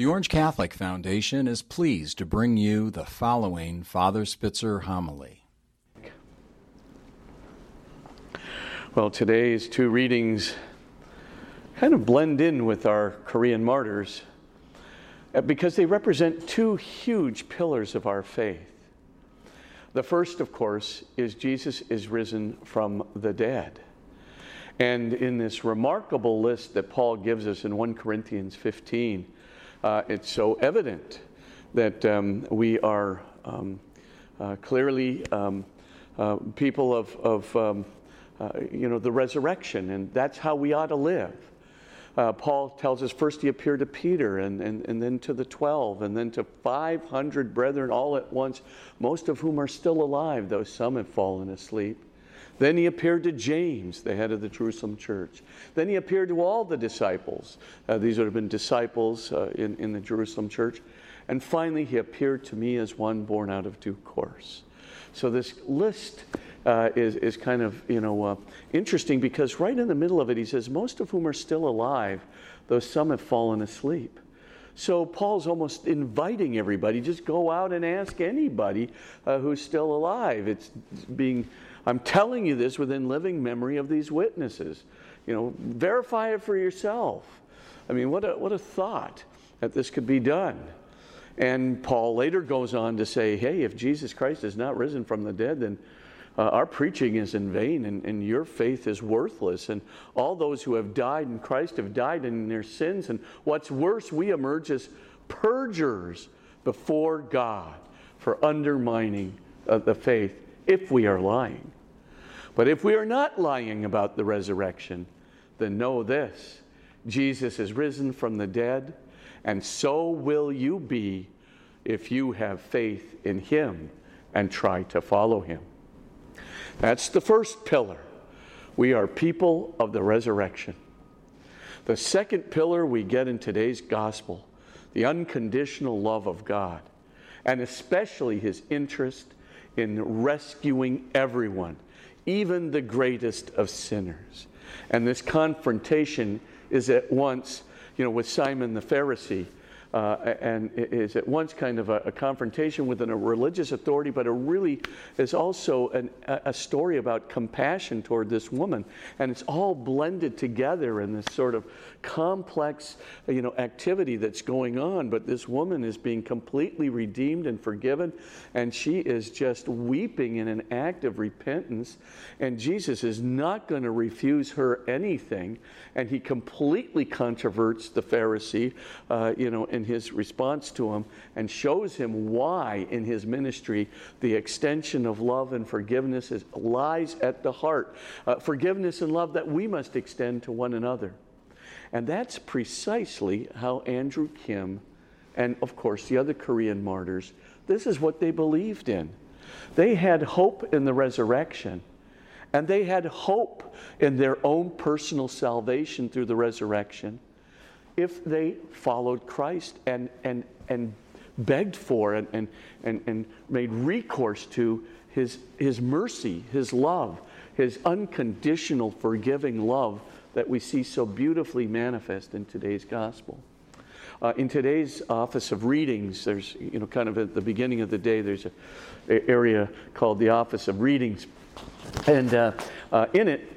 The Orange Catholic Foundation is pleased to bring you the following Father Spitzer homily. Well, today's two readings kind of blend in with our Korean martyrs because they represent two huge pillars of our faith. The first, of course, is Jesus is risen from the dead. And in this remarkable list that Paul gives us in 1 Corinthians 15, it's so evident that we are clearly people of the resurrection, and that's how we ought to live. Paul tells us first he appeared to Peter and then to the 12 and then to 500 brethren all at once, most of whom are still alive, though some have fallen asleep. Then he appeared to James, the head of the Jerusalem church. Then he appeared to all the disciples. These would have been disciples in the Jerusalem church. And finally, he appeared to me as one born out of due course. So this list is kind of, interesting because right in the middle of it, he says, most of whom are still alive, though some have fallen asleep. So Paul's almost inviting everybody, just go out and ask anybody who's still alive. I'm telling you this within living memory of these witnesses. Verify it for yourself. I mean, what a thought that this could be done. And Paul later goes on to say, hey, if Jesus Christ is not risen from the dead, then our preaching is in vain and your faith is worthless. And all those who have died in Christ have died in their sins. And what's worse, we emerge as perjurers before God for undermining the faith if we are lying. But if we are not lying about the resurrection, then know this: Jesus is risen from the dead, and so will you be if you have faith in him and try to follow him. That's the first pillar. We are people of the resurrection. The second pillar we get in today's gospel, the unconditional love of God, and especially his interest in rescuing everyone, even the greatest of sinners. And this confrontation is at once, with Simon the Pharisee, and it is at once kind of a confrontation with a religious authority, but it really is also a story about compassion toward this woman. And it's all blended together in this sort of complex, activity that's going on. But this woman is being completely redeemed and forgiven, and she is just weeping in an act of repentance. And Jesus is not going to refuse her anything, and he completely controverts the Pharisee, in his response to him, and shows him why in his ministry the extension of love and forgiveness lies at the heart. Forgiveness and love that we must extend to one another. And that's precisely how Andrew Kim and, of course, the other Korean martyrs, this is what they believed in. They had hope in the resurrection, and they had hope in their own personal salvation through the resurrection if they followed Christ and begged for and made recourse to his mercy, his love, his unconditional forgiving love that we see so beautifully manifest in today's gospel. In today's office of readings, there's, kind of at the beginning of the day, there's an area called the office of readings. And in it,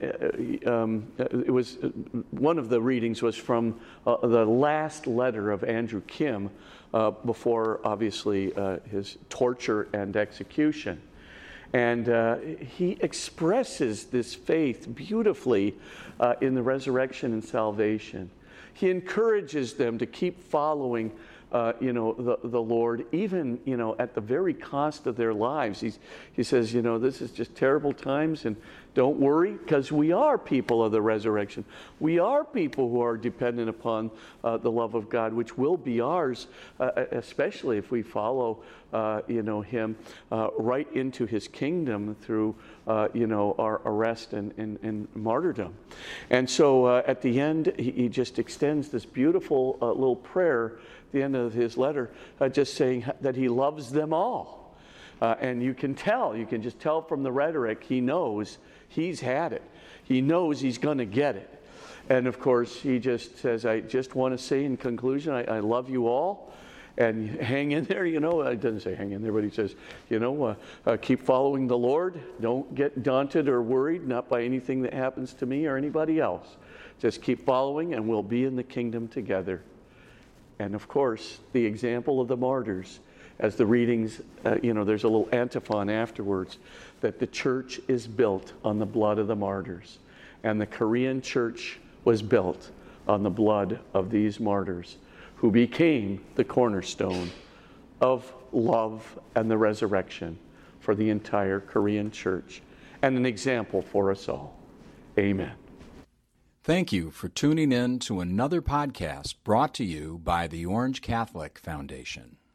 it was one of the readings was from the last letter of Andrew Kim before, obviously, his torture and execution. And he expresses this faith beautifully in the resurrection and salvation. He encourages them to keep following the Lord, even, at the very cost of their lives. He says, this is just terrible times, and don't worry, because we are people of the resurrection. We are people who are dependent upon the love of God, which will be ours, especially if we follow, him right into his kingdom through, our arrest and martyrdom. And so at the end, he just extends this beautiful little prayer at the end of his letter, just saying that he loves them all. And you can just tell from the rhetoric, he knows he's had it. He knows he's going to get it. And of course, he just says, I just want to say in conclusion, I love you all. And hang in there, It doesn't say hang in there, but he says, keep following the Lord. Don't get daunted or worried, not by anything that happens to me or anybody else. Just keep following, and we'll be in the kingdom together. And of course, the example of the martyrs, as the readings, there's a little antiphon afterwards, that the church is built on the blood of the martyrs. And the Korean church was built on the blood of these martyrs, who became the cornerstone of love and the resurrection for the entire Korean church, and an example for us all. Amen. Thank you for tuning in to another podcast brought to you by the Orange Catholic Foundation.